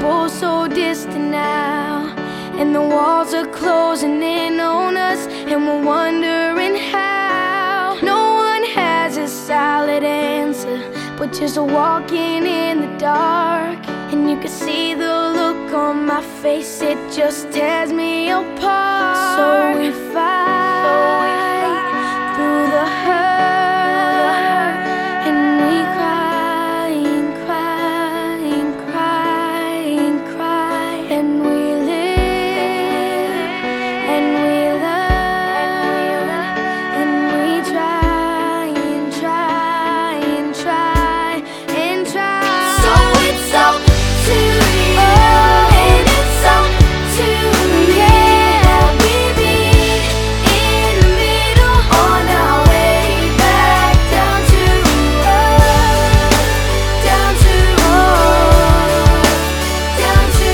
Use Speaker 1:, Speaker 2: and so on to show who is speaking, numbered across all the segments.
Speaker 1: both so distant now, and the walls are closing in on us, and we're wondering how. No one has a solid answer, but just walking in the dark. And you can see the look on my face, it just tears me apart. So we fight through the hurt, and we cry and cry and cry and cry, and we live and we learn, and we try and try and try and try. So it's up to you, and it's up to me. Yeah, we meet in the middle on our way back down to earth, down to earth, down to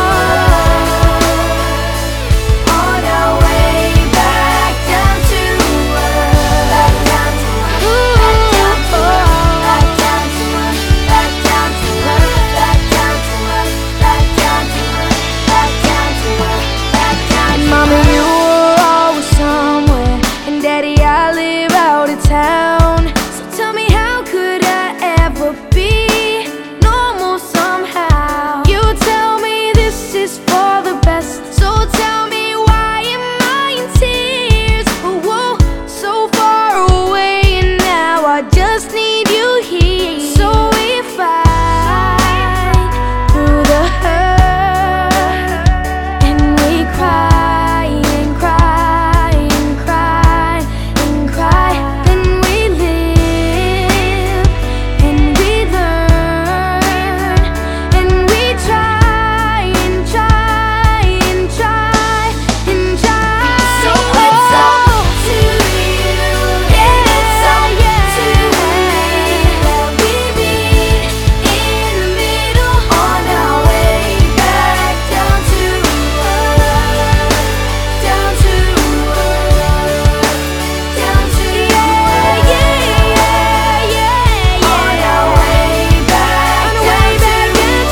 Speaker 1: earth, on our way back down to earth, back down to earth, back down to earth, back down to earth, back down to earth, back down to earth, back down to earth, back down to earth. Mama, you were always somewhere, and Daddy, I live out of town. So tell me, how could I ever be normal somehow? You tell me this is for the best, so tell me, why am I in tears? Oh, whoa, so far away, and now I just need you here. So we fight through the hurt, and we cry and cry and cry and cry, and we live and we learn, and we try and try and try and try. So it's up to you, and it's up to me. We meet in the middle on our way back down to earth, down to earth, down to earth, on our way back down to earth,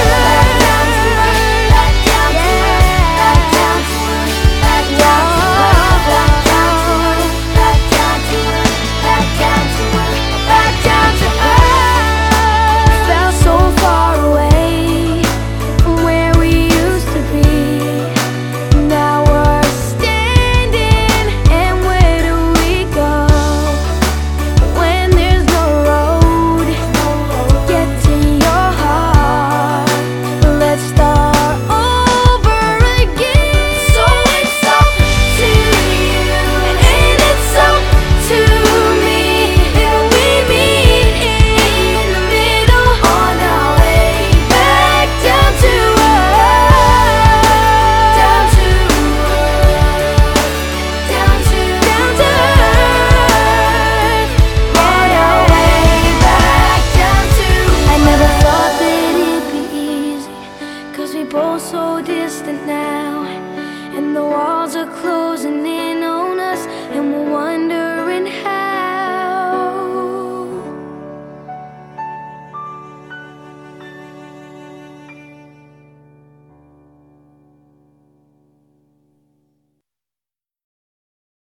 Speaker 1: back down to earth, back down to earth, back down to earth, back down to earth, back down to earth, back down to earth, back down to earth. Felt so far away from where we used to be. Now we're standing, and where do we go when there's no road to get to your heart? Let's start over again. So it's up to you, and it's up to me, and we meet in the middle on our way back down to earth, down to earth, down to earth, on our way back down to earth. I never thought that it'd be easy, 'cause we both so distant now, and the walls are closed.